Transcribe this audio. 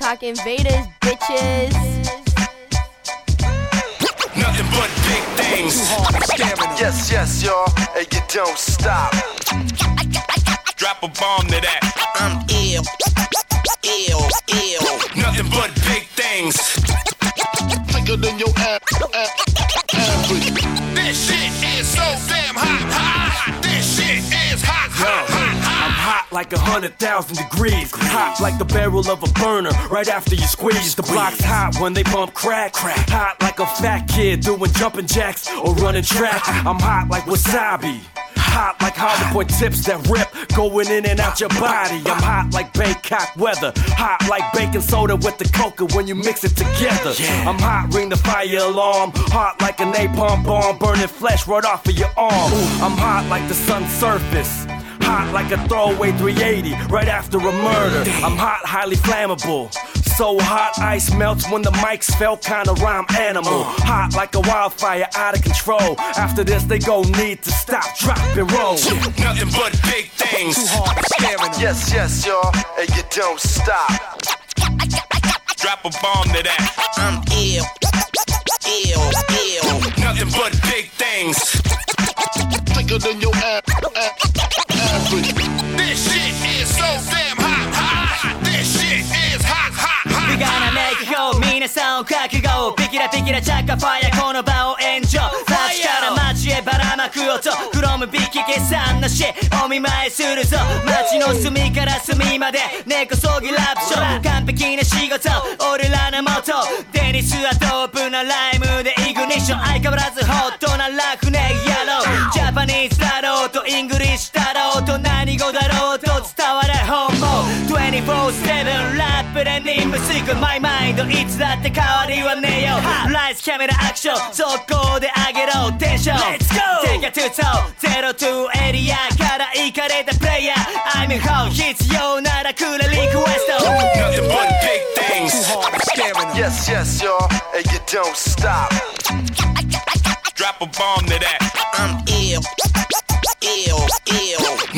TikTok invaders, bitches. Nothing but big things. Yes, yes, y'all, and you don't stop. Drop a bomb to that. I'm ill. Nothing but big things. Bigger than your average. This shit is so damn hot. This shit is hot. I'm hot like 100,000 degrees. Hot like the barrel of a burner right after you squeeze. The block's hot when they bump crack. Hot like a fat kid doing jumping jacks or running track. I'm hot like wasabi. Hot like Hollywood tips that rip, going in and out your body. I'm hot like Bangkok weather. Hot like baking soda with the coca when you mix it together. I'm hot, ring the fire alarm. Hot like a napalm bomb, burning flesh right off of your arm. I'm hot like the sun's surface. Hot like a throwaway 380 right after a murder. I'm hot, highly flammable. So hot, ice melts when the mics felt kinda rhyme animal. Hot like a wildfire, out of control. After this, they gon' need to stop, drop, and roll. Nothing but big things. Too hard to staring. Yes, yes, y'all, and you don't stop. Drop a bomb to that. I'm ill. Nothing but big things. Bigger than your average. This shit is so damn hot. This shit is hot. We gonna make it go 皆さんを覚悟ピキラピキラチャッカファイアこの場を炎上街から街へばらまく音 From ビキケさんの死お見舞いするぞ街の隅から隅まで根こそぎラップショー完璧な仕事俺らの元デニスはドープなライムでイグニッション相変わらずホットなラフネ野郎ジャパニーズだろうとイングリッシュだろうと何語だろうと伝われ本望 24/7 ラップで任務遂行マイマインドいつだって変わりはねえよライスキャメラアクション速攻で上げろテンション Let's go! Take a two toe 02エリアから行かれたプレイヤー I'm in home 必要ならくれリクエスト Nothing but big things. Too hard to staring. Yes, yes, y'all, and you don't stop. Drop a bomb to that. I'm ill.